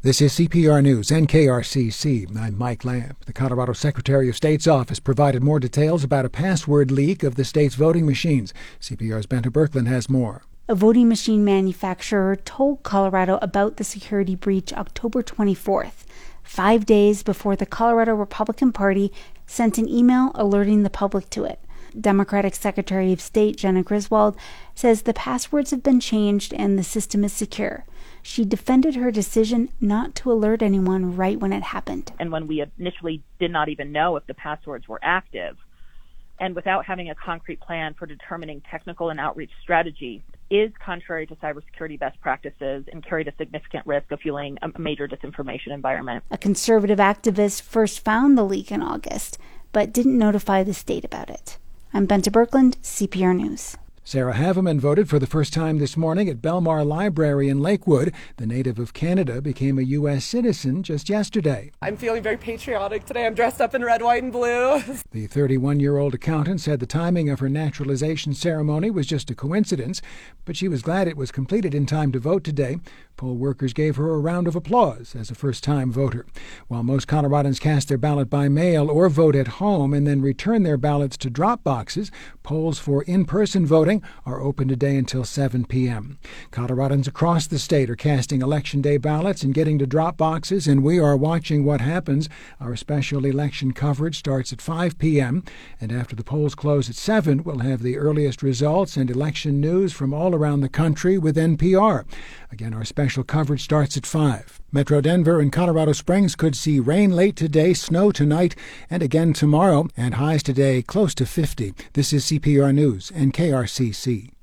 This is CPR News and KRCC. I'm Mike Lamb. The Colorado Secretary of State's office provided more details about a password leak of the state's voting machines. CPR's Benta Birkeland has more. A voting machine manufacturer told Colorado about the security breach October 24th, 5 days before the Colorado Republican Party sent an email alerting the public to it. Democratic Secretary of State Jena Griswold says the passwords have been changed and the system is secure. She defended her decision not to alert anyone right when it happened. And when we initially did not even know if the passwords were active, and without having a concrete plan for determining technical and outreach strategy, is contrary to cybersecurity best practices and carried a significant risk of fueling a major disinformation environment. A conservative activist first found the leak in August, but didn't notify the state about it. I'm Benta Birkeland, CPR News. Sarah Haveman voted for the first time this morning at Belmar Library in Lakewood. The native of Canada became a U.S. citizen just yesterday. I'm feeling very patriotic today. I'm dressed up in red, white, and blue. The 31-year-old accountant said the timing of her naturalization ceremony was just a coincidence, but she was glad it was completed in time to vote today. Poll workers gave her a round of applause as a first-time voter. While most Coloradans cast their ballot by mail or vote at home and then return their ballots to drop boxes, polls for in-person voting are open today until 7 p.m. Coloradans across the state are casting Election Day ballots and getting to drop boxes, and we are watching what happens. Our special election coverage starts at 5 p.m., and after the polls close at 7, we'll have the earliest results and election news from all around the country with NPR. Again, our special coverage starts at 5. Metro Denver and Colorado Springs could see rain late today, snow tonight, and again tomorrow, and highs today close to 50. This is CPR News and KRCC.